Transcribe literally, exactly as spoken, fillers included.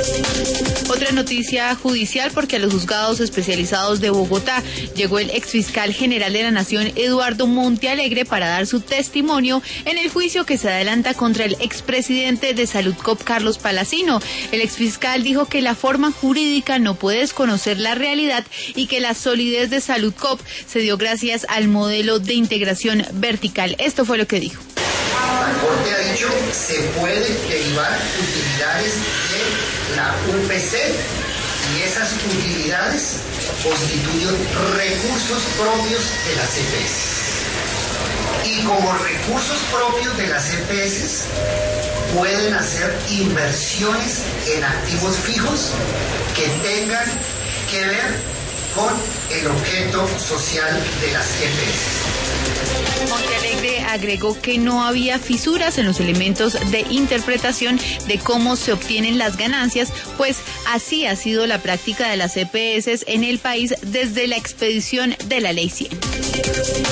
Otra noticia judicial, porque a los juzgados especializados de Bogotá llegó el exfiscal general de la Nación, Eduardo Montealegre, para dar su testimonio en el juicio que se adelanta contra el expresidente de Saludcop, Carlos Palacino. El exfiscal dijo que la forma jurídica no puede desconocer la realidad y que la solidez de Saludcop se dio gracias al modelo de integración vertical. Esto fue lo que dijo. La Corte ha dicho que se puede derivar utilidades de la U P C y esas utilidades constituyen recursos propios de las E P S. Y como recursos propios de las E P S pueden hacer inversiones en activos fijos que tengan que ver con el objeto social de las E P S. Montealegre agregó que no había fisuras en los elementos de interpretación de cómo se obtienen las ganancias, pues así ha sido la práctica de las E P S en el país desde la expedición de la Ley cien.